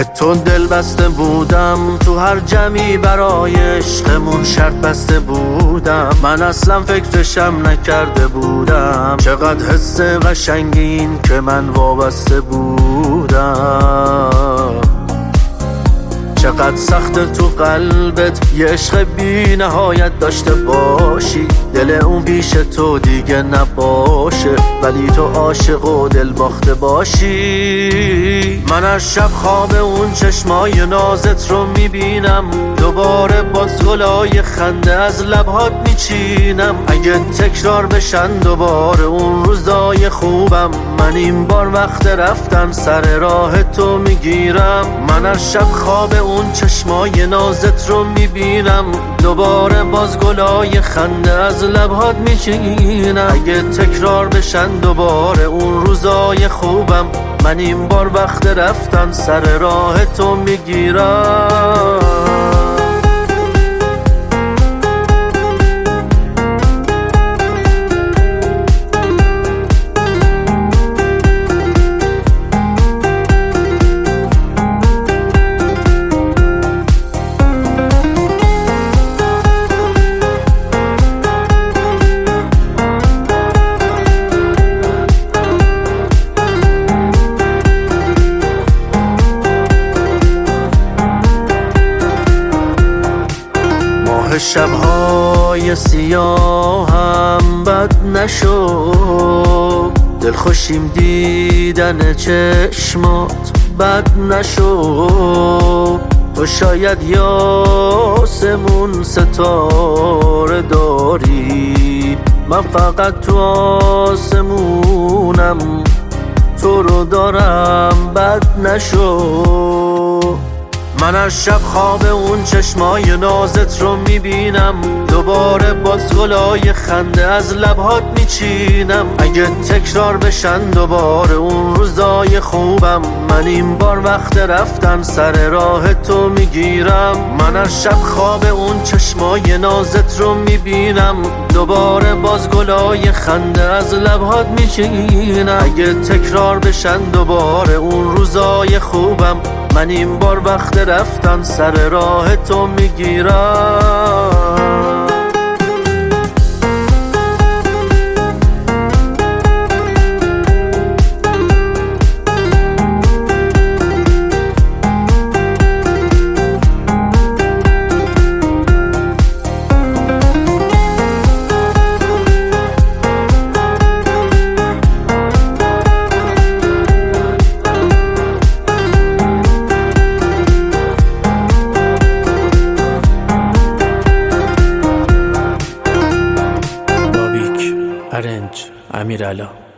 به تو دل بسته بودم، تو هر جمعی برای عشقمون شرط بسته بودم. من اصلا فکرشم نکرده بودم، چقدر حس قشنگین که من وابسته بودم. چقدر سخت تو قلبت یه عشق بی نهایت داشته باشی، دل اون پیش تو دیگه نباشه، ولی تو عاشق و دل باخته باشی. من از شب خواب اون چشمای نازت رو میبینم، دوباره باز گلای خنده از لبهات میچینم. اگه تکرار بشن دوباره اون روزای خوبم، من این بار وقت رفتن سر راه تو میگیرم. من از شب خواب اون چشمای نازت رو میبینم، دوباره باز گلای خنده از لبهات میچینم. اگه تکرار بشن دوباره اون روزای خوبم، من این بار وقت رفتن سر راه تو میگیرم. شبهای سیاهم بد نشد، دلخوشیم دیدن چشمات بد نشد. تو شاید یاسمون ستاره داری، من فقط تو آسمونم تو رو دارم بد نشد. من از شب خواب اون چشمای نازت رو میبینم، دوباره باز گلای خنده از لبهات میچینم. اگه تکرار بشن دوباره اون روزای خوبم، من این بار وقت رفتن سر راه تو میگیرم. من از شب خواب اون چشمای نازت رو میبینم، دوباره باز گلای خنده از لبهات میچینم. اگه تکرار بشن دوباره اون روزای خوبم، من این بار وقت رفتن سر راه تو میگیرم. ارنج امیرعلا